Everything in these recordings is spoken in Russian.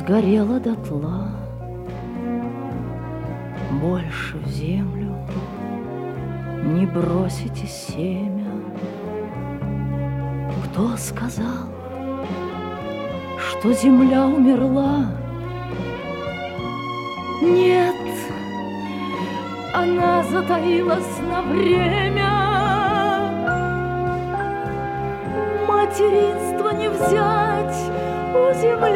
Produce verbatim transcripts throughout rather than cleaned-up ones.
сгорела дотла, больше в землю не бросите семя. Кто сказал, что земля умерла? Нет, она затаилась на время. Материнство не взять у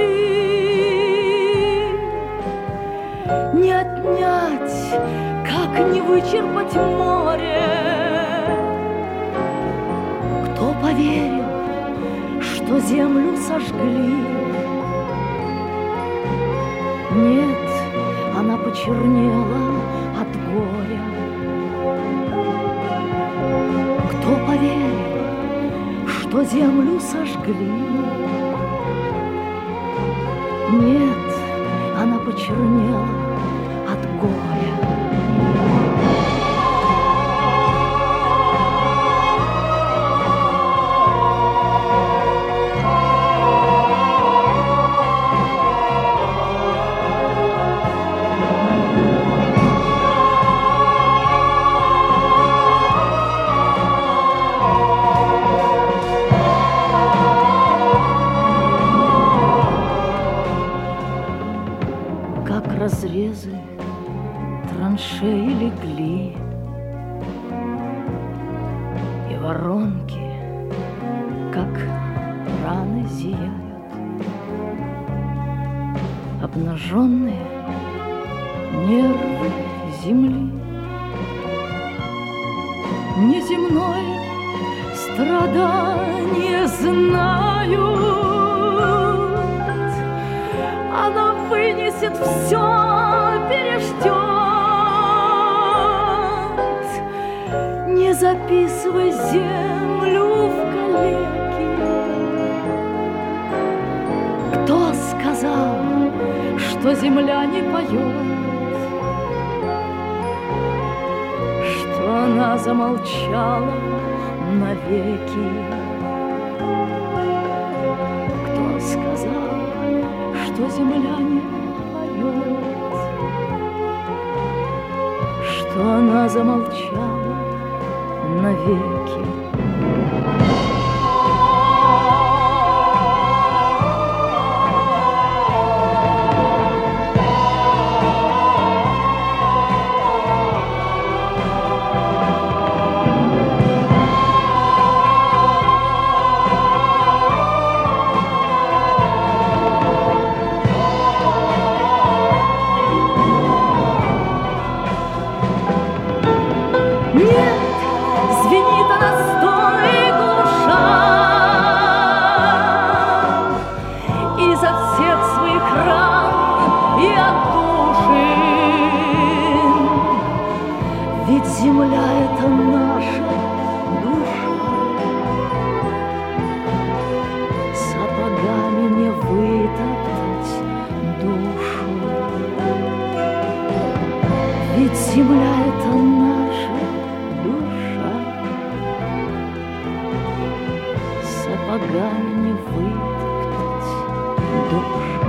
земли, не отнять, как не вычерпать море. Кто поверил, что землю сожгли? Нет, она почернела от горя. Кто поверил, что землю сожгли? Нет, она почернела от горя. Разрезы траншеи легли, и воронки, как раны, зияют. Обнаженные нервы земли неземное страдание знают. Она вынесет все, переждет. Не записывай землю в калеки. Кто сказал, что земля не поет? Что она замолчала навеки? Кто сказал, что земля не поет, что она замолчала навеки? Нет, звенит она стоны глуша, изо всех своих ран и отдушин. Ведь земля — это наша душа. Сапогами не вытоптать душу. Ведь земля — это наша душа. Сапогами не вытоптать душу.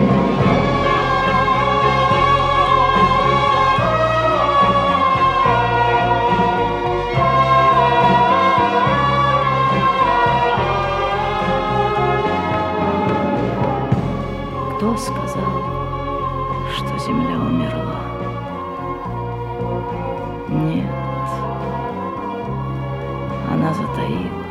Кто сказал, что земля умерла? Нет, она затаилась